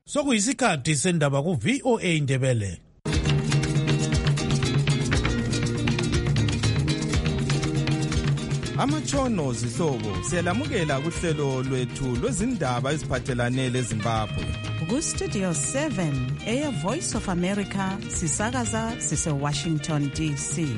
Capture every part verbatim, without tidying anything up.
Sokuyisikhathi sendaba ku V O A Indebele. Amatshono zihlobo siyalamukela kuhlelo lwethu lwezindaba eziphathelane leZimbabwe. Ku Studio seven eya Voice of America sisakaza sise Washington D C.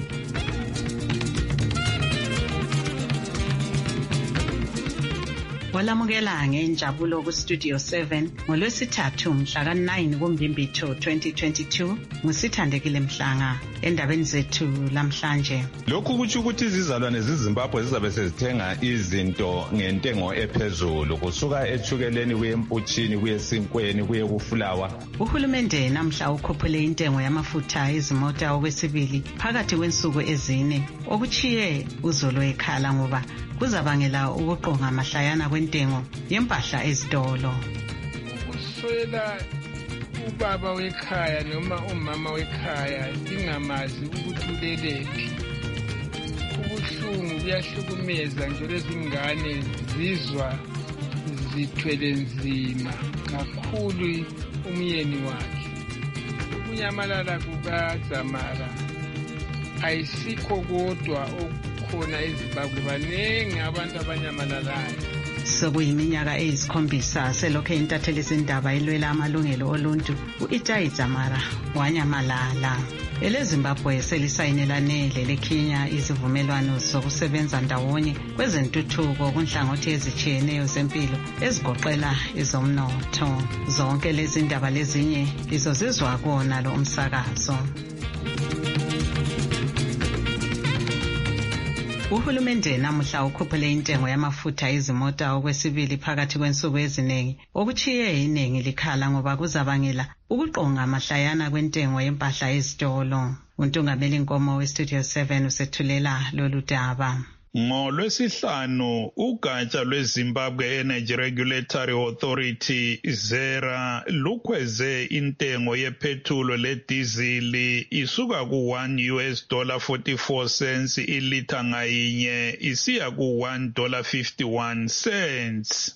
Walamukela ngenjabulo ku Studio seven ngolwesithathu mhla ka nine kuMbimbithi twenty twenty-two ngusithandekile Mhlanga endabeni zethu lamhlanje. Lokhu kuthi ukuthi izizalwane zeZimbabwe zizabe sezithenga izinto ngentengo ephezulu kusuka ethukeleni kuye emputshini kuye sinkweni kuye kufulawa. Uhulumende namhla ukhuphule intengo yamafutha ezimota okwesibili phakathi kwensuku ezine okuchiye uzolo ekhala ngoba kuzabangela ukuqonga amahlayana kwentengo yempahla ezitolo. Ukuswela ubaba wekhaya noma umama wekhaya ingamazi ukuthi ulelephi. Ubuhlungu buyahlukumeza nje lezingane zizwa zithwele nzima kakhulu umyeni wakhe. Kunyamalala kukaZamara ayisikho kodwa khona eZimbabwe banengi abantu abanyamalalayo. Sekuyiminyaka eyisikhombisa selokho intatheli zindaba ilwela amalungelo oluntu uItai Dzamara wanyamalala. EleZimbabwe selisayinelane leleKenya izivumelwano zokusebenza ndawonye kwezentuthuko kunhlangothi ezitshiyeneyo zempilo ezigoqela ezomnotho. Zonke lezi ndaba lezinye lizozizwa kuona lo umsakazo. Uhulumende namuhla ukhuphule intengo yamafutha ezimota okwesibili phakathi kwensuku eziningi okuchiye iningi likhala ngoba kuzabangela ukuqonga amahlayana kwentengo yempahla ezitolo. Untungameli Nkomo we Studio seven usethulela lolu daba. NgoLwesihlanu ugatsha lweZimbabwe Energy Regulatory Authority ZERA lukhweze intengo yephethulo ledizili isuka ku one U S dollar forty-four cents ilitha ngayinye isiya ku one dollar fifty-one cents.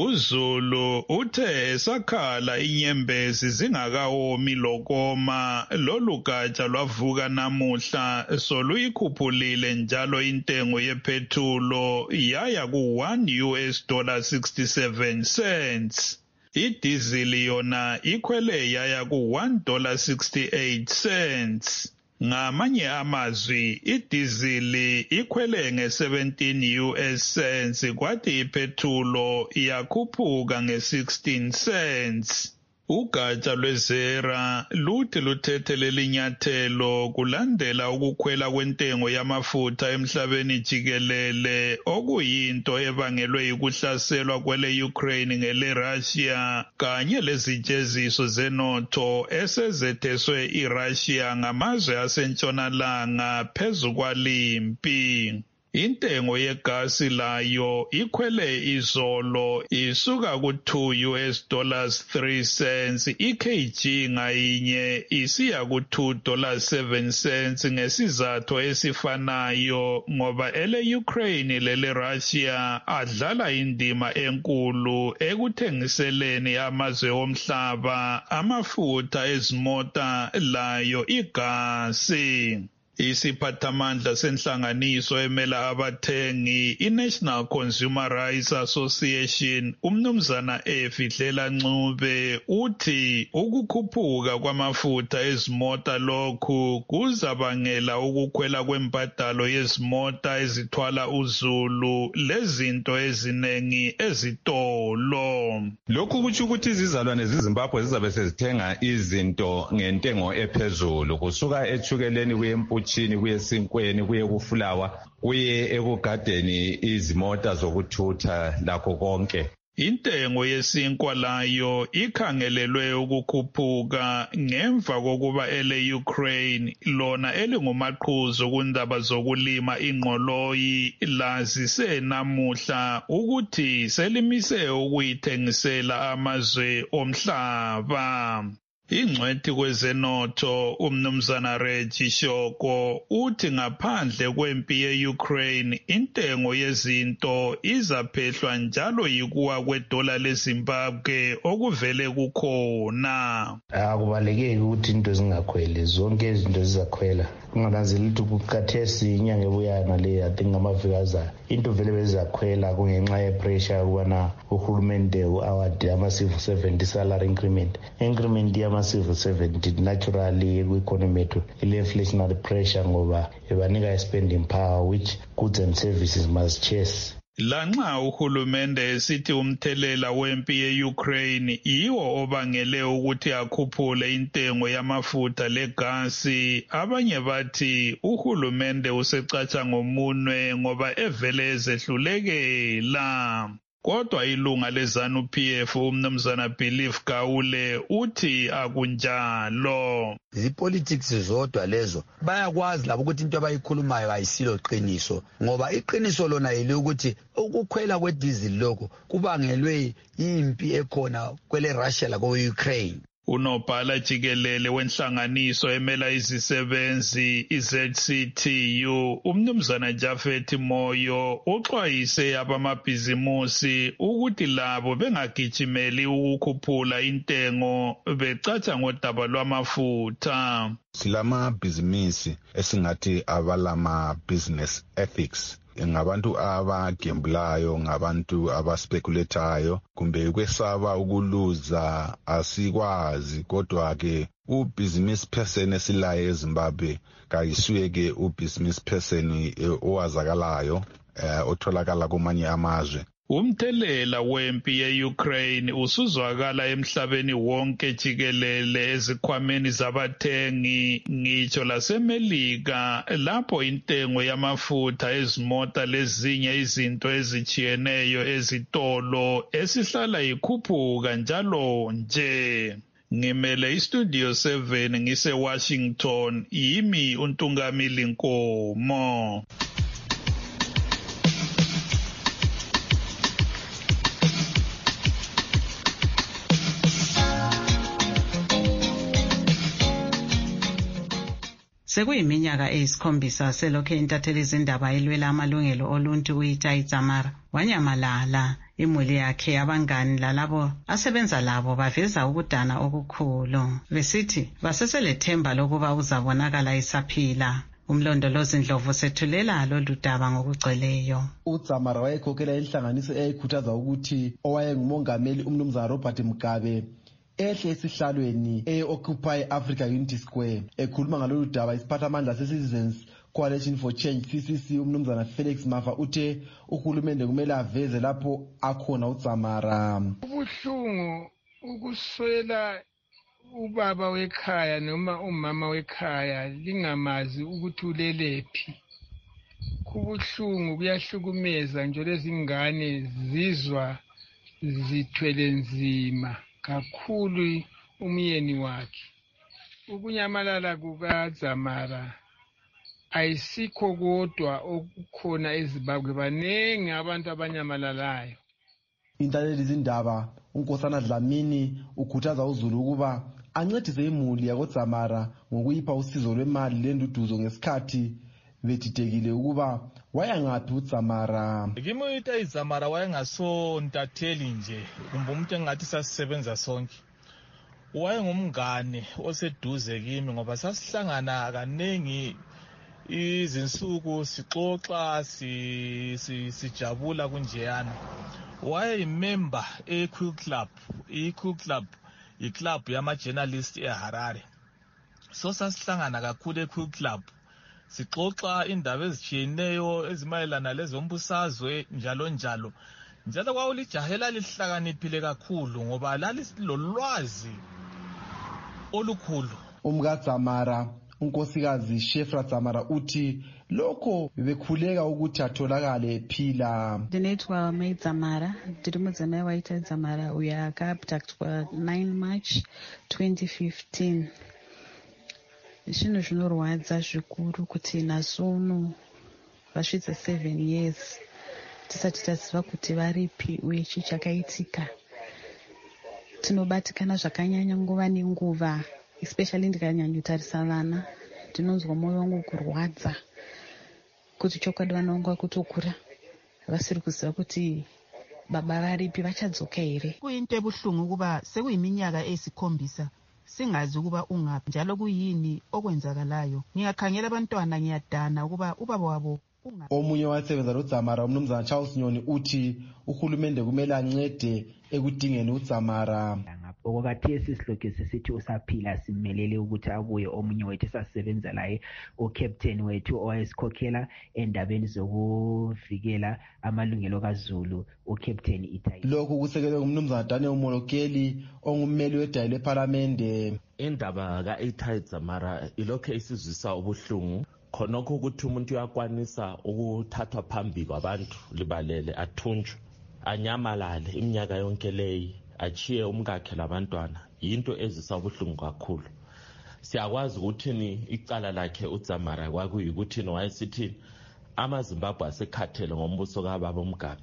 uZulu uthe esakhala inyembezi zingakawomi lokoma lolu gatsha lwavuka namuhla soluyikhuphulile njalo intengo yephethulo yaya ku one U S dollar sixty-seven cents. Idizili yona ikhwele yaya ku one dollar sixty-eight cents. Ngamanye amazwi idizili ikhwele nge-seventeen U S cents kwathi iphethulo yakhuphuka nge-sixteen cents. Ugatsha lweZERA luthi luthethe lelinyathelo kulandela ukukhwela kwentengo yamafutha emhlabeni jikelele okuyinto ebangelwe yikuhlaselwa kwele Ukraine ngele Russia kanye lezijeziso zenotho esezetheswe iRussia ngamazwe asentshonalanga phezu kwalimpi. Intengo yegasi layo ikhwele izolo isuka ku two U S dollars three cents i-kg ngayinye isiya ku two dollars seven cents ngesizathu esifanayo ngoba ele Ukraine lele Russia adlala indima enkulu ekuthengiseleni amazwe omhlaba amafutha ezimota layo igasi. Isiphathamandla senhlanganiso emela abathengi iNational Consumer Rights Association umnumzana Efihlela Ncube uthi ukukhuphuka kwamafutha ezimota lokhu kuzabangela ukukhwela kwembadalo yezimota ezithwala uZulu lezinto ezinengi ezitolo. Lokhu kuthi ukuthi izizalwane zeZimbabwe zizabe sezithenga izinto ngentengo ephezulu kusuka ethukeleni kuyemputshini chini kuye sinkweni kuye kufulawa kuye ekugadeni izimota zokuthutha lakho konke. Intengo yesinkwa layo ikhangelelwe ukukhuphuka ngemva kokuba ele Ukraine lona elingumaqhuzu kundaba zokulima ingqoloyi lazise namuhla ukuthi selimise ukuyithengisela amazwe omhlaba. Ingcwethi kwezenotho umnumzana Reggie Shoko uthi ngaphandle kwempi ye-Ukraine intengo yezinto izaphehlwa njalo yikuwa kwedola leZimbabwe okuvele kukhona. Akubalekeki ukuthi into zingakhweli, zonke izinto zizakhwela. Kungananzeli ukuthi kukathesi inyanga ebuyayo nale I think ngamaviki azayo into vele bezakhwela kungenxa yepressure ukubana uhulumende u-award ama-civil servant salary increment. Increment yama-civil servant naturally kwi-economy yethu ile-inflationary pressure ngoba ibanika i-spending power which goods and services must chase. Lanxa uhulumende esithi umthelela wempi ye-Ukraine yiwo obangele ukuthi akhuphule intengo yamafutha legasi, abanye bathi uhulumende usecatsha ngomunwe ngoba evele ezehlulekela. Kodwa ilunga leZANU P F umnumzana Belief Gawule uthi akunjalo. Zipolitics zodwa lezo bayakwazi labo ukuthi into abayikhulumayo ayisilo qiniso, ngoba iqiniso lona yile ukuthi ukukhwela kwedizili lokho kubangelwe impi ekhona kwele Russia la ko-Ukraine. Unobhala jikelele wenhlanganiso emela izisebenzi i-Z C T U umnumzana Jafet Moyo uxwayise abamabhizimusi ukuthi labo bengagijimeli ukukhuphula intengo becatsha ngodaba lwamafutha. Silamabhizinisi esingathi abalama business ethics, ngabantu abagembulayo, ngabantu abaspekuletayo, kumbe kwesaba ukuluza asikwazi. Kodwa ke u-business person esilaye eZimbabwe kayisuye ke u-business person owazakalayo otholakala kumanye amazwe. Umthelela wempi ye-Ukraine usuzwakala emhlabeni wonke jikelele ezikhwameni zabathengi ngitsho laseMelika lapho intengo yamafutha ezimota lezinye izinto ezijiyeneyo ezitolo esihlala ikhuphuka njalo nje. Ngimele iStudio seven ngise Washington, yimi uNtungamili Nkomo. Sekuyiminyaka eyisikhombisa selokhe intatheli izindaba ilwela amalungelo oluntu uItai Dzamara wanyamalala. Imuli yakhe abangani lalabo asebenza labo baveza ukudana okukhulu besithi baseselethemba lokuba uzabonakala isaphila. Umlondolozi Ndlovu sethulela lolu daba ngokugcweleyo. uDzamara wayekhokhela inhlanganiso eyayikhuthaza ukuthi owayengumongameli umnumzana Robert Mugabe ehle esihlalweni e-Occupy Africa Unity Square. Ekhuluma ngalolu daba isiphathamandla se-Citizens Coalition for Change C C C umnumzana Felix Mafa uthe uhulumende kumele aveze lapho akhona uDzamara. Ubuhlungu ukuswela ubaba wekhaya noma umama wekhaya lingamazi ukuthi ulelephi. Kubuhlungu kuyahlukumeza nje lezingane zizwa zithwele nzima kakhulu umyeni wakhe. Ukunyamalala kukaDzamara ayisikho kodwa okukhona eZimbabwe, banengi abantu abanyamalalayo. Intatheli izindaba uNkosana Dlamini ukhuthaza uZulu ukuba ancedise imuli yakoDzamara ngokuyipha usizo lwemali lenduduzo ngesikhathi bedidekile ukuba wayangaphi uDzamara. Kimi uItai Dzamara wayengasontatheli nje kumbe umuntu engathi sasisebenza sonke. Wayengumngane oseduze kimi ngoba sasihlangana kaningi izinsuku sixoxa sijabula kunjeyana. Wayeyimember eQuill Club. iQuill Club iclub yama-journalist eHarare. So sasihlangana kakhulu eQuill Club sixoxa indaba ezitshiyeneyo ezimayelana lezombusazwe njalo njalo. Njalo kwawulijahela lihlakaniphile kakhulu ngoba lalisilolwazi olukhulu. UmkaDzamara unkosikazi Shefra Dzamara uthi lokho bekhuleka ukuthi atholakale ephila. Ndinetwa Mai Dzamara, ndiri mudzimai waItai Dzamara uyo akaabductwa nine March twenty fifteen. Zvinhu zvinorwadza zvikuru kuti nasono vasvitsa seven years tisati taziva kuti varipi uye chii chakaitika. tinobatikana zvakanyanya nguva nenguva, especially ndikanyanya kutarisa vana ndinonzwa mwoyo wangu kurwadza kuti chokwadi vana vangu vakutokura vasiri kuziva kuti baba varipi, vachadzoka here. Kuyinto ebuhlungu ukuba sekuyiminyaka eyisikhombisa singazi ukuba ungaphi njalo kuyini okwenzakalayo. Ngiyakhangela abantwana ngiyadana ukuba ubaba wabo ungaphi. Omunye wasebenza noDzamara umnumzana Charles Nyoni uthi uhulumende kumele ancede ekudingeni uDzamara. Okwakhathesi isihloko sisithi usaphila simelele ukuthi abuye omunye wethu sasebenza laye uCaptain wethu owayesikhokhela endabeni zokuvikela amalungelo kaZulu uCaptain Itai. Lokhu kusekelwe ngumnumzana Daniel Molokeli ongummeli wedayi lePhalamende. Indaba ka-Itai Dzamara ilokho isizwisa ubuhlungu, khonokho ukuthi umuntu uyakwanisa ukuthathwa phambi kwabantu libalele athunjwe anyamalale iminyaka yonke leyi achiye umkakhe labantwana, yinto ezisa ubuhlungu kakhulu. Siyakwazi ukuthi ni icala lakhe uDzamara kwakuyikuthi wayesithi amaZimbabwe asekhathele ngombuso kaBaba Mugabe.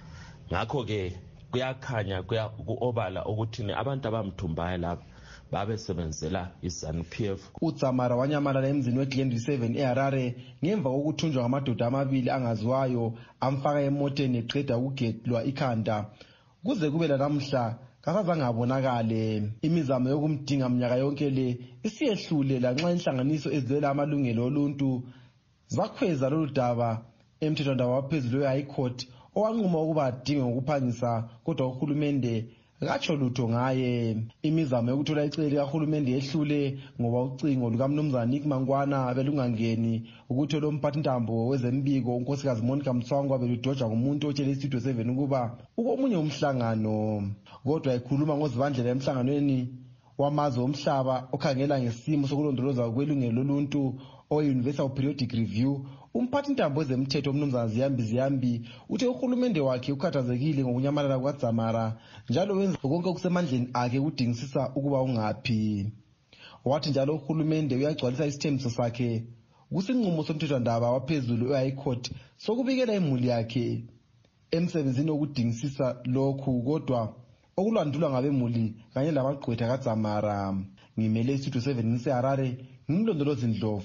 Ngakho ke kuyakhanya kuobala ukuthi ni abantu abamthumbayo lapha babe sebenzela iZANU P F. uDzamara wanyamalala emzini weGlen seven eHarare ngemva kokuthunjwa ngamadoda amabili angaziwayo amfaka emoteni eqeda ukugedlwa ikhanda. Kuze kube namhla kasazange abonakale. Imizamo yokumdinga mnyaka yonke le isiyehlule lanxa inhlanganiso ezilwela amalungelo oluntu zakhweza lolu daba emthethwandaba waphezulu we-High Court owanquma ukuba adinge ngokuphangisa, kodwa uhulumende katsho lutho ngaye. Imizamo yokuthola icele likahulumende yehlule ngoba ucingo lukamnumzana Nick Mangwana belungangeni ukuthi lo mphathintambo wezembiko unkosikazi Monica Mtswangwa beludoja ngumuntu otshele iStudio seven ukuba ukomunye umhlangano. Kodwa ekhuluma ngozibandlela emhlanganweni wamazwe omhlaba okhangela ngesimo sokulondoloza kwelungelo loluntu o-Universal Periodic Review, umphathintambo wezemthetho umnumzana Ziyambi Ziyambi uthe uhulumende wakhe ukhathazekile ngokunyamalala kukaDzamara njalo wenza konke okusemandleni akhe ukudingisisa ukuba ungaphi. Wathi njalo uhulumende uyagcwalisa isithembiso sakhe kusinqumo somthethwandaba waphezulu we-High Court sokubikela imuli yakhe emsebenzini wokudingisisa lokhu, kodwa okulandulwa ngabemuli kanye labagqwetha kaDzamara. Ngimele iStudio seven ngiseHarare, ngimlondolozi Ndlovu.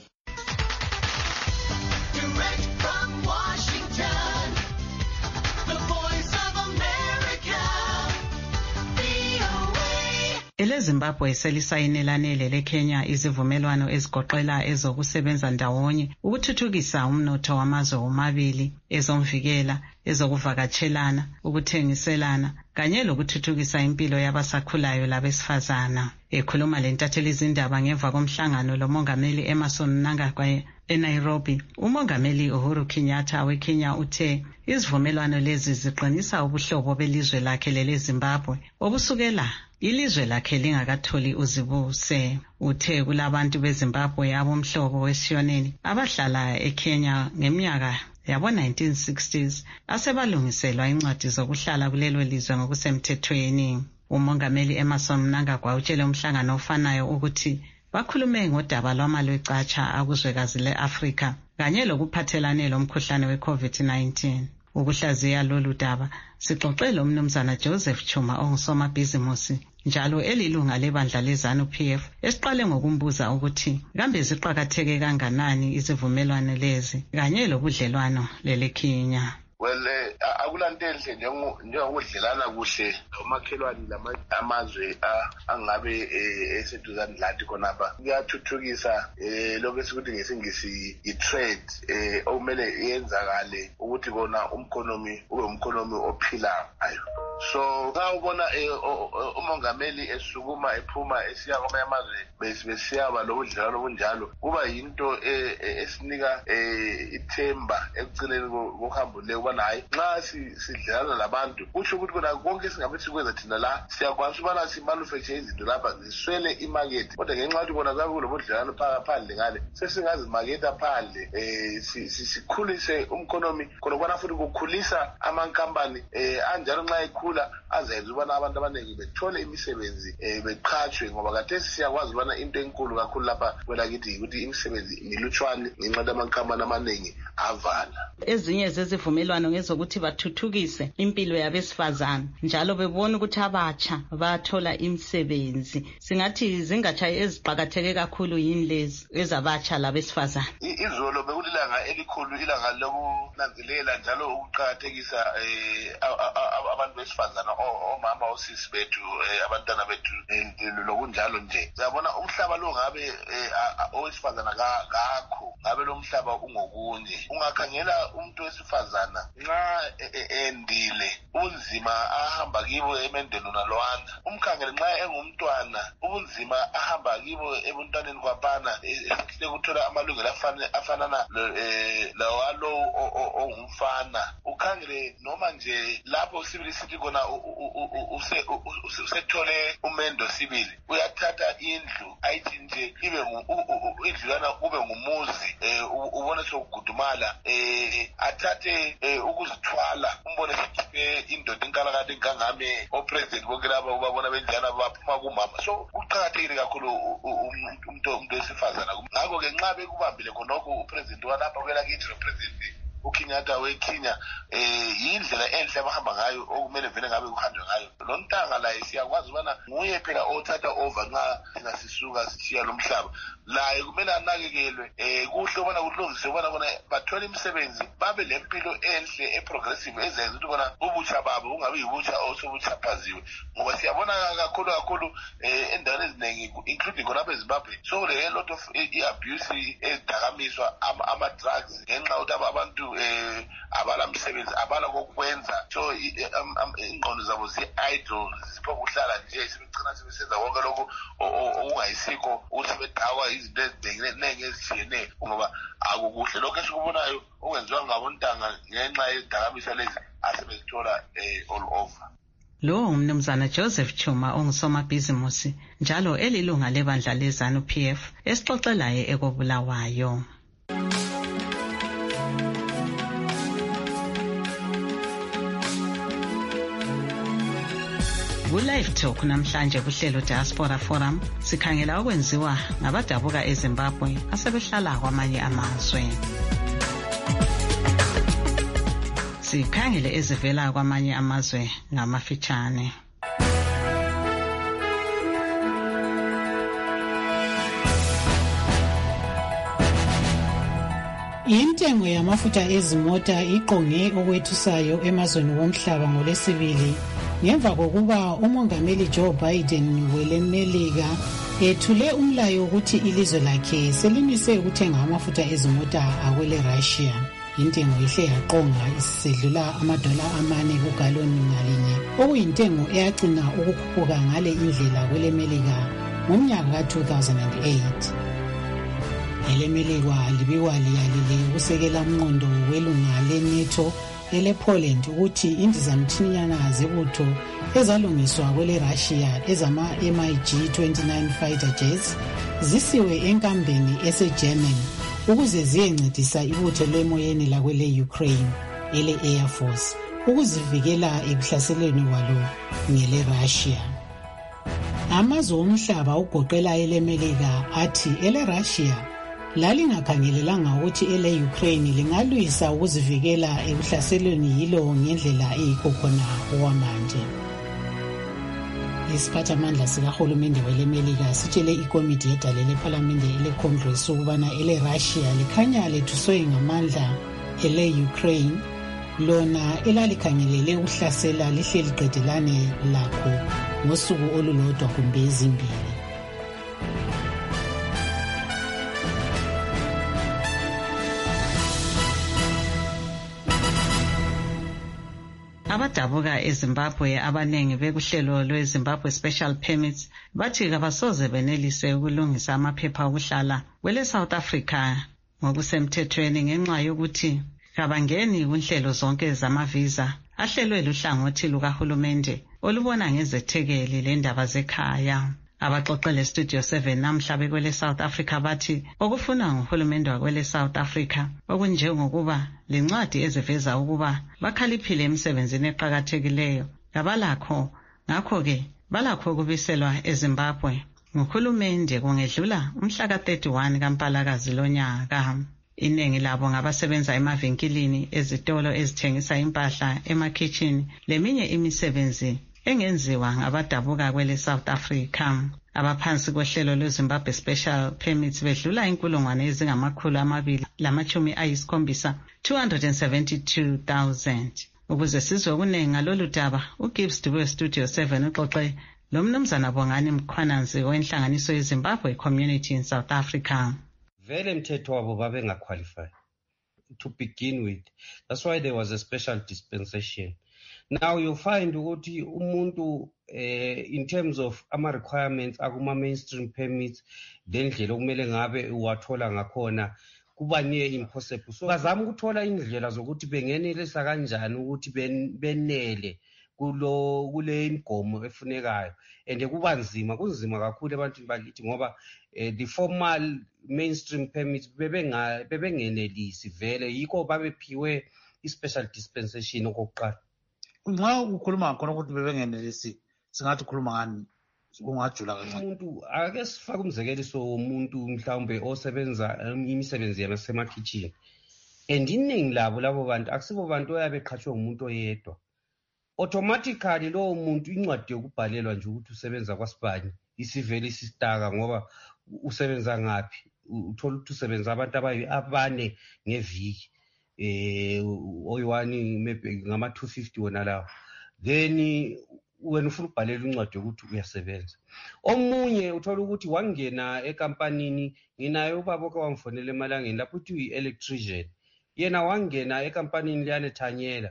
EleZimbabwe selisayinelane leKenya izivumelwano ezigoqela ezokusebenza ndawonye ukuthuthukisa umnotho wamazwe omabili, ezomvikela, ezokuvakatshelana, ukuthengiselana kanye lokuthuthukisa impilo yabasakhulayo labesifazana. Ekhuluma lentatheli izindaba ngemva komhlangano lomongameli Emmerson Mnangagwa eNairobi, umongameli Uhuru Kenyatta weKenya uthe izivumelwano lezi ziqinisa ubuhlobo belizwe lakhe leZimbabwe obusukela ilizwe lakhe lingakatholi uzibuse. Uthe kulabantu beZimbabwe abomhlobo wesishoneni abahlala eKenya ngeminyaka yabo nineteen sixties asebalungiselwa incwadi zokuhlala kulelo lizwe ngokusemthethweni. Umongameli Emmerson Mnangagwa utshele umhlangano ofanayo ukuthi bakhulume ngodaba lwamalwecatsha akuzwekazi le-Afrika kanye lokuphathelane lomkhuhlane we-COVID nineteen. Ukuhlaziya lolu daba sixoxele umnumzana Joseph Chuma ongusomabhizimusi njalo elilunga lebandla leZANU P F esiqale ngokumbuza ukuthi kambe ziqhakatheke kanganani izivumelwano lezi kanye lobudlelwano leleKenya. Well, akulanto enhle njengokudlelana kuhle omakhelwane lamazwe angabe eseduzane lathi khonapha. Kuyathuthukisa lokho esikuthi ngesingisi i-trade okumele yenzakale ukuthi kona umkhonomi ube umkhonomi ophilayo. So sawubona umongameli esukuma ephuma esiya kwamanye amazwe besiyaba lobudlelwano obunjalo kuba yinto esinika ithemba ekugcineni kohambo le ubana hayi nxa sidlelana labantu kusho ukuthi kona konke singabe sikwenza thina la siyakwanisa ubana simanufacture izinto lapha ziswele imarket, kodwa ngenxa yokuthi kona kulobudlelwano phandle ngale sesingazimaketha phandle sikhulise umkhonomi khona kwana futhi kukhulisa amankampani anjalo nxa ekhula azenza ubana abantu abaningi bethole imisebenzi beqhatshwe, ngoba khathesi siyakwazi ubana into enkulu kakhulu lapha kwelakithi ukuthi imisebenzi milutshwane ngenxa yamankampani amaningi avala. Ezinye zezivumelwano izivumelwano ngezokuthi bathuthukise impilo yabesifazana njalo bebona ukuthi abatsha bathola imisebenzi. Singathi zingatsha eziqakatheke kakhulu yini lezi ezabatsha labesifazana. Izolo bekulilanga elikhulu, ilanga lokunanzelela njalo ukuqakathekisa abantu besifazana, omama, osisi bethu, abantwana bethu lokunjalo nje. Siyabona umhlaba lo ngabe owesifazana ngakho, ngabe lo mhlaba ungokunye. Ungakhangela umuntu wesifazana nxa endile unzima ahamba kibo emendeni nalwana, umkhangele nxa engumntwana ubunzima ahamba kibo ebuntwaneni kwabana, esihle kuthola amalungelo afanana lawalo ongumfana. Ukhangele noma nje lapho sibili sithi kona usethole umendo sibili, uyathatha indlu ayithi nje ibe indlu yana kube ngumuzi, ubone sokugudumala, athathe ukuzithwala, umbone sikhiphe indoda inkalakade ingangame opresident bonke laba ubabona benjana baphuma kumama. So uqakathekile kakhulu umuntu wesifazana. Ngakho ke nxa bekubambile khonokho upresident walapha kwelakithi nopresident uKenyatta weKenya, yindlela enhle abahamba ngayo okumele vele ngabe kuhanjwe ngayo. Lo ntanga la siyakwazi ubana nguye phela othatha over nxa thina sisuka sithiya lo mhlaba. Laye kumele anakekelwe, kuhle ubona kulungise ubona bona bathola imisebenzi, babe lempilo enhle eprogressive ezenza ukuthi bona ubutsha babo ungabe yibutsha osobutshaphaziwe. Ngoba siyabona kakhulu kakhulu endaweni eziningi including khona eZimbabwe, so le lot of abuse ezidakamizwa, ama drugs, ngenxa ukuthi abantu abala msebenzi, abala kokwenza. So ingqondo zabo zi-idle, ziphokuhlala nje, sebegcina sebesenza konke lokho okungayisikho, ukuthi bedawa izinto eziningi ezitshiyeneyo, ngoba akukuhle lokho esikubonayo okwenziwa ngabontanga ngenxa yezidakamizwa lezi asebezithola all over. Lo umnumzana Joseph Chuma ongusomabhizimusi njalo elilunga lebandla leZANU P F esixoxelayo ekobulawayo. Ku-Live Talk namhlanje kuhlelo Diaspora Forum sikhangela okwenziwa ngabadabuka eZimbabwe asebehlala kwamanye amazwe. Sikhangele ezivela kwamanye amazwe ngamafitshane. Intengo yamafutha ezimota iqonge okwethusayo emazweni womhlaba ngolesibili ngemva kokuba umongameli Joe Biden welemelika ethule umlayo ukuthi ilizwe lakhe selimise ukuthenga amafutha ezimota akwele Russia. Intengo ihle yaqonga isedlula amadola amane kugaloni ngalinye, okuyintengo eyagcina ukukhuphuka ngale indlela kwelemelika ngomnyaka ka two thousand eight. Elemelekwa libikwa liyalile ukusekela umnqondo welunga leNATO ele-Poland ukuthi indizamthinyana zebutho ezalungiswa kwele Russia ezama M I G twenty-nine fighter jets zisiwe enkambeni ese-German ukuze ziyencedisa ibutho lemoyeni lakwele Ukraine ele Air Force ukuzivikela ekuhlaselweni kwalo ngele Russia. Amazwe omhlaba ugoqela elemelika athi ele Russia lalingakhangelelanga ukuthi ele Ukraine lingalwisa ukuzivikela ekuhlaselweni yilo ngendlela eyikho khona okwamanje. Isiphathamandla sikahulumende welemelika sitshele ikomiti yedale lephalamende ele-Congress ukubana ele Russia likhanya lethuswe ngamandla ele Ukraine, lona elalikhangelele ukuhlasela lihle liqedelane lakho ngosuku olulodwa kumbe ezimbili. Abadabuka eZimbabwe abanengi bekuhlelo lweZimbabwe Special Permits bathi kabasoze benelise ukulungisa amaphepha okuhlala kwele South Africa ngokusemthethweni ngenxa yokuthi kabangeni kunhlelo zonke zamavisa ahlelwe luhlangothi lukahulumende olubona ngezethekeli lendaba zekhaya. Abaxoxele Studio seven namhla bekwele South Africa bathi okufuna nguhulumende wakwele South Africa okunjengokuba lencwadi eziveza ukuba bakhaliphile emsebenzini eqhakathekileyo kabalakho, ngakho ke balakho ukubiselwa eZimbabwe nguhulumende kungedlula umhla ka thirty-one kaMpalakazi lonyaka. Iningi labo ngabasebenza emavinkilini, ezitolo ezithengisa impahla, emakhitshini leminye imisebenzi engenziwa ngabadabuka kwele South Africa. Abaphansi kohlelo lweZimbabwe Special Permits bedlula inkulungwane ezingamakhulu amabili lamachumi ayisikhombisa two hundred seventy-two thousand. Ukuze sizwe okuningi ngalolu daba, uGibbs Dube Studio seven uxoxe lo mnumzana Bongani Mkhwananzi wenhlanganiso yeZimbabwe Community in South Africa. Vele mthetho wabo babengaqualify to begin with. That's why there was a special dispensation. Now you find ukuthi umuntu eh, in terms of ama requirements akuma mainstream permits lendlela okumele ngabe uwathola ngakhona kuba near impossible. So bazama ukuthola indlela zokuthi bengenelisa kanjani ukuthi benele kulo kule imigomo efunekayo, and kuba nzima kunzima kakhulu ebantwini bakithi ngoba eh, the formal mainstream permits bebenga bebengenelisi vele, yikho babephiwe i-special dispensation okokuqala. Nxa ukhuluma ngakhona ukuthi bebengenelisi singathi ukhuluma ngani ungajula kancane. Umuntu ake sifake umzekeliso womuntu mhlawumbe osebenza imisebenzi yasemakhitshini, and iningi labo labo bantu akusibo bantu oyabeqhatshwe umuntu oyedwa. Automatically lo muntu incwadi yokubhalelwa nje ukuthi usebenza kwaSibani isivele isistaka ngoba usebenza ngapi, uthola ukuthi usebenza abantu abayi abane ngeviki, eh oyiwani maybe ngama two fifty wona lawo, then wena ufuna ukubhalela incwadi yokuthi uyasebenza. Omunye uthola ukuthi wangena ekampanini, nginayo ubaba okwamfonela emalangeni lapho uthi uyi-electrician, yena wangena ekampanini liyane Thanyela,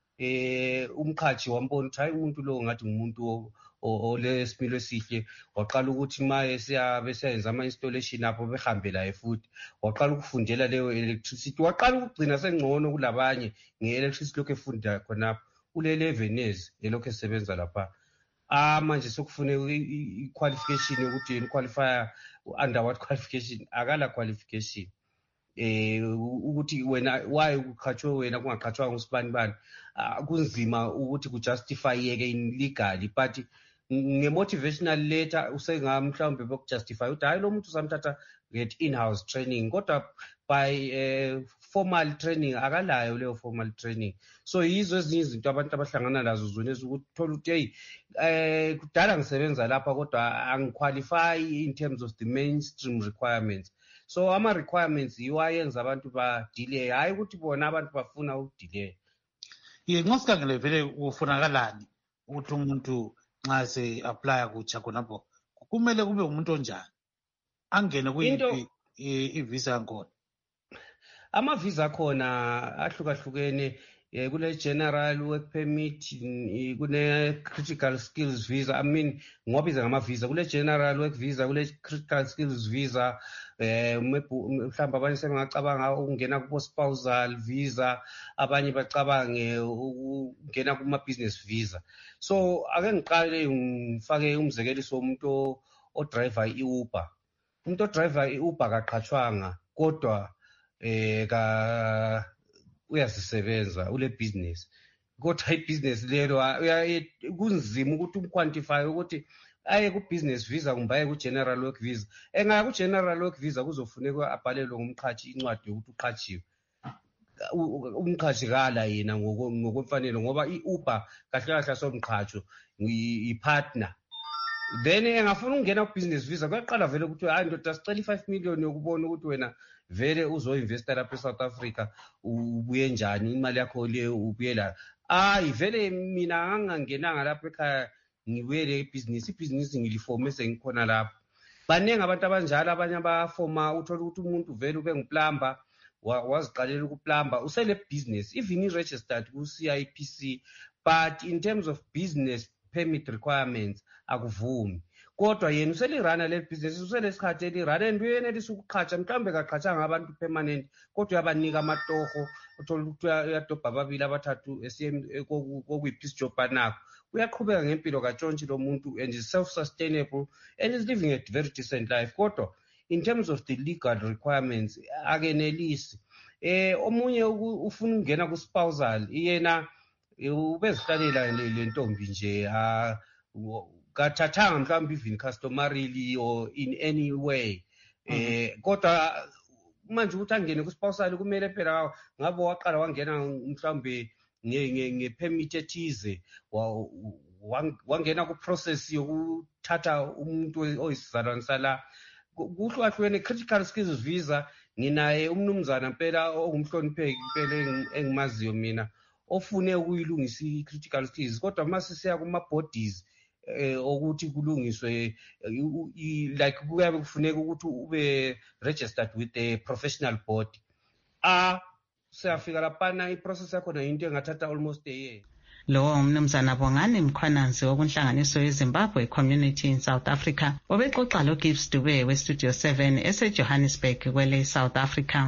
eh umkhathi wambona ukuthi hayi umuntu lo ngathi ngumuntu olesimilo esihle, waqala ukuthi maye siyabe siyenza ama installation apho behambela efuthi, waqala ukufundela leyo electricity, waqala ukugcina sengcono kulabanye ngeelectricity lokho efunda khonapho ule eleven years elokho esebenza lapha. Ah manje sokufune i-qualification yokuthi yena qualifier under what qualification, akala qualification. Eh ukuthi wena why ukukhatshwe wena kungaqhatshwa ngusibani bani, kunzima ukuthi kujustify yeke in legally, but nge-motivational letter usengamhlawumbe bokujustify ukuthi hayi lo muntu samthatha get in-house training, kodwa by uh, formal training akalayo leyo formal training. So yizo ezinye izinto abantu abahlangana nazo zona ukuthi thola ukuthi hey eh kudala ngisebenza lapha kodwa angiqualify in terms of the mainstream requirements. So ama requirements yiwayenza abantu ba delay, hayi ukuthi bona abantu bafuna ukudelay. Ye ngosikhangele vele ufunakalani ukuthi umuntu nxa se apply kucha khonapho kumele kube umuntu onjani angene kuyiphi i-visa yakhona? Ama visa khona ahlukahlukene, kule general work permit, kune critical skills visa. I mean ngobiza ngama visa, kule general work visa, kule critical skills visa, eh mhlawumbe abanye sebengacabanga ukungena ku spousal visa, abanye bacabange ukungena kuma business visa. So ake ngiqale ngifake umzekeliso womuntu o driver i-Uber. Umuntu o driver i-Uber kaqhatshwanga kodwa eh ka uyazisebenza ule business, kodwa i-business lelo kunzima ukuthi umquantify ukuthi aye ku business visa kumbe aye ku general work visa. Engaya ku general work visa kuzofuneka abhalelwe ngumqhathi incwadi yokuthi uqhatshiwe. Umqhathi kala yena ngokwemfanelo ngoba i-Uber kahle kahle somqhatsho i-partner. Then engafuna ukungena ku business visa kuyaqala vele ukuthi hayi ndoda sicela i-five million yokubona ukuthi wena vele uzo-investa lapha eSouth Africa ubuye njani, imali yakho le ubuye la. Hayi vele mina angangenanga lapha ekhaya ngibuyele ibhizinisi, ibhizinisi ngilifome sengikhona lapha. Baningi abantu abanjalo, abanye abafoma uthola ukuthi umuntu vele ube nguplumber waziqalela ukuplumber usele business, even i-registered ku-C I P C, but in terms of business permit requirements akuvumi. Kodwa yena uselirana le business, uselesikhathi elirana and uyenelisa ukuqhatsha, mhlawumbe kaqhatshanga abantu permanent kodwa uyabanika amatoho, uthola ukuthi uyadobha ababili abathathu kokuyiphi job anakho. Uyaqhubeka ngempilo katshontshe lo muntu and is self-sustainable and is living a very decent life. Kodwa in terms of the legal requirements akenelisi. Eh omunye ufuna ukungena ku spousal, yena ubezihlalela le ntombi nje, ah kathathanga mhlawumbe even customarily or in any way, eh kodwa manje ukuthi angene kuspousal kumele phela ngabe waqala wangena mhlawumbe nge-permit ethize wangena ku-process yokuthatha umuntu oyisizalwane sala kuhlukahlukene. Critical skills visa nginaye umnumzana mpela ongumhlonipheki mpela engimaziyo mina ofune ukuyilungisa i-critical skills, kodwa mase siya kuma-bodies eh ukuthi kulungiswe like kuyabe kufuneka ukuthi ube registered with a professional body. Ah siyafika lapana i-process yakho na into engathatha almost a year. Lo umnumzana Bongani Mkhwananzi wokunhlanganiso yeZimbabwe Community in South Africa obexoxa lo Gibbs Dube we Studio seven ese Johannesburg kwele South Africa.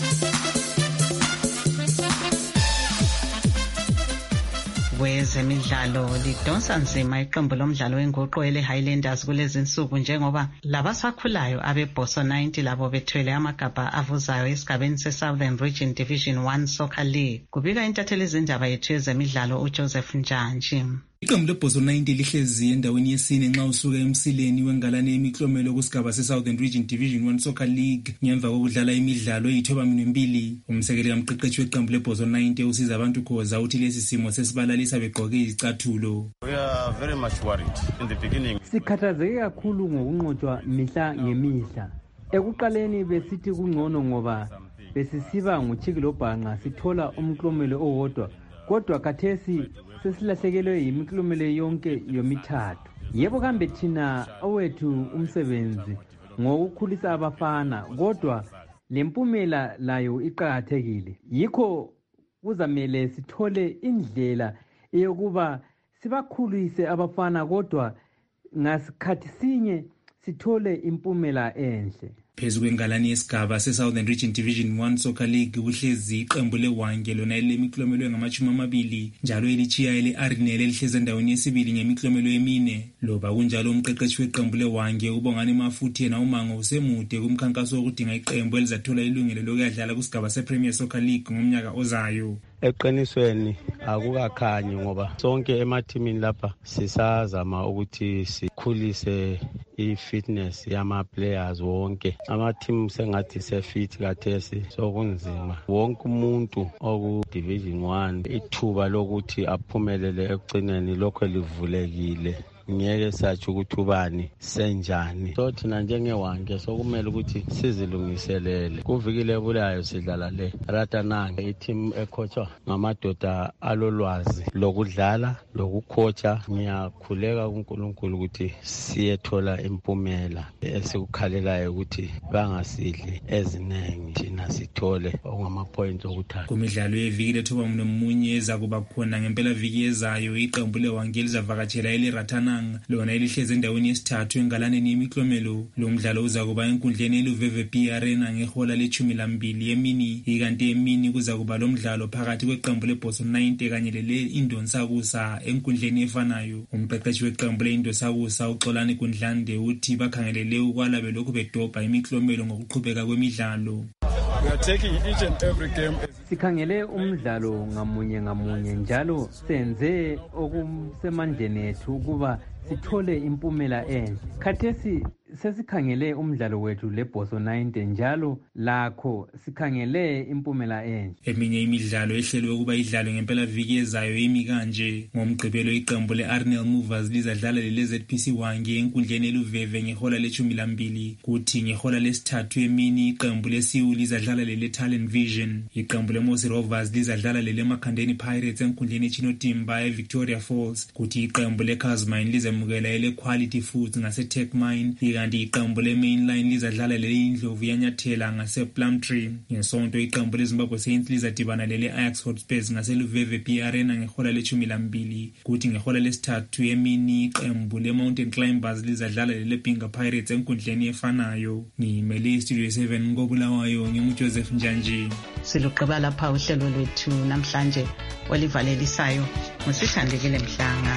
Kwezemidlalo lidonsa nzima iqembu lomdlalo wenguqu ele Highlanders kulezi nsuku njengoba labasakhulayo abe Boso ninety labo bethwele amagabha avuzayo esigabeni se Southern Region Division one Soccer League. Kubika intatheli izindaba yethu yezemidlalo uJoseph Njanji. Iqembu leBoso ninety lihlezi endaweni yesine nxa usuka emsileni wengalane yemiklomelo kusigaba se-Southern Region Division one Soccer League ngemva kokudlala imidlalo eyithoba minembili. Umsekeli kamqeqeshi weqembu leBoso ninety usiza abantu khoza uthi lesi simo sesibalalisa begqoke izicathulo. We are very much worried in the beginning. Sikhathazeke kakhulu ngokunqotshwa mihla ngemihla. Ekuqaleni besithi kungcono ngoba besisiba nguchikilobhanqa sithola umklomelo owodwa, kodwa khathesi sesilahlekelwe yimiklomelo yonke yomithathu. Yebo kambe thina owethu umsebenzi ngokukhulisa abafana, kodwa lempumela layo iqhakathekile. Yikho kuzamele sithole indlela eyokuba sibakhulise abafana, kodwa ngasikhathi sinye sithole impumela enhle. Phezu kwengalani yesigaba se-Southern Region Division one Soccer League kuhlezi iqembu leWange lona elemiklomelo engamashumi amabili njalo elichiya ele-Arinel elihlezi endaweni yesibili ngemiklomelo emine. Loba kunjalo umqeqeshi weqembu leWange uBongani Mafuthi yena umango usemude kumkhankaso wokudinga iqembu elizathola ilungelo lokuyadlala kusigaba se-Premier Soccer League ngomnyaka ozayo. Eqinisweni akukakhanyi ngoba sonke emathimini lapha sisazama ukuthi sikhulise i-fitness yama-players wonke. Ama-team sengathi se-fit kathesi sokunzima. Wonke umuntu oku-Division one ithuba lokuthi aphumelele ekugcineni lokho livulekile. Ngeke sathi ukuthi ubani senjani. So thina njengeWange sokumele ukuthi sizilungiselele. Kuvikile ebulayo sidlala le Ratananga, i-team ecoachwa ngamadoda alolwazi lokudlala lokukhocha. Ngiyakhuleka kuNkulunkulu ukuthi siyethola impumela esikukhalelayo ukuthi bangasidli eziningi thina sithole ongama-points okuthatha. Kumidlalo yeviki lethoba nomunye ezakuba khona ngempela viki ezayo iqembu leWange lizavakatshela ele-Ratananga lona elihlezi endaweni yesithathu engalaneni yemiklomelo. Lo mdlalo uzakuba enkundleni eluVeve P Arena ngehola lechumi lambili yemini, ikanti emini kuzakuba lo mdlalo phakathi kweqembu leBoso ninety kanye lele Indonsakusa enkundleni efanayo. Umqeqeshi weqembu le-Indonsakusa uXolani Kundlande uthi bakhangelele ukwala belokhu bedobha imiklomelo ngokuqhubeka kwemidlalo. We are taking each and every game. Sikhangele umdlalo ngamunye ngamunye njalo senze okusemandleni ethu ukuba sithole impumela enhle. Khathesi sesikhangele umdlalo wethu leBoso ninety njalo lakho sikhangele impumela enhle. Eminye imidlalo ehlelwe ukuba idlalwe ngempela viki ezayo imi kanje. Ngomgqibelo iqembu le-Arnel Movers lizadlala le-Z P C Wange enkundleni eluVeve ngehola lechumi lambili, kuthi ngehola lesithathu emini iqembu leSiwu lizadlala lele-Talent Vision. Iqembu le-Mosi Rovers lizadlala lele-Makhandeni Pirates enkundleni eChinotimba eVictoria Falls, kuthi iqembu le-Casmine lizemukela ele-Quality Foods ngase-Techmine, kanti iqembu le-Mainline lizadlala lele-Indlovu yanyathela ngase-Plumtree. Ngesonto iqembu leZimbabwe Saints lizadibana lele-Ajax Hotspurs ngaseluVeve P Arena ngehola lechumi lambili, kuthi ngehola lesithathu emini iqembu le-Mountain Climbers lizadlala lele-Binga Pirates enkundleni efanayo. Ngimele iStudio seven ngobulawayo ngimuJoseph Njanji. Siluqaba lapha uhlelo lwethu namhlanje olivalelisayo ngusithandekile Mhlanga.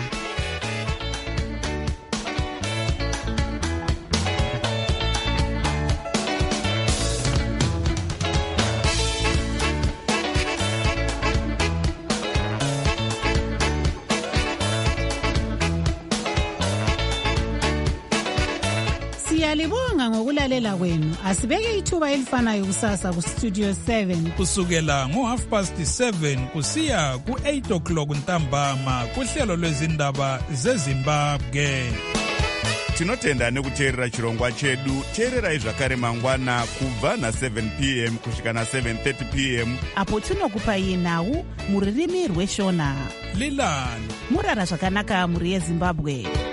Siyalibonga ngokulalela kwenu. Asibeke ithuba elifanayo kusasa ku Studio seven. Kusukela ngo half past seven kusiya ku eight o'clock ntambama kuhlelo lwezindaba zeZimbabwe. Tinotenda nekuteerera chirongwa chedu. Teererai zvakare mangwana kubva na seven p m kusvika na seven thirty p m apo tinokupai nhau muririmi rweshona. Lilani murara zvakanaka muri yeZimbabwe.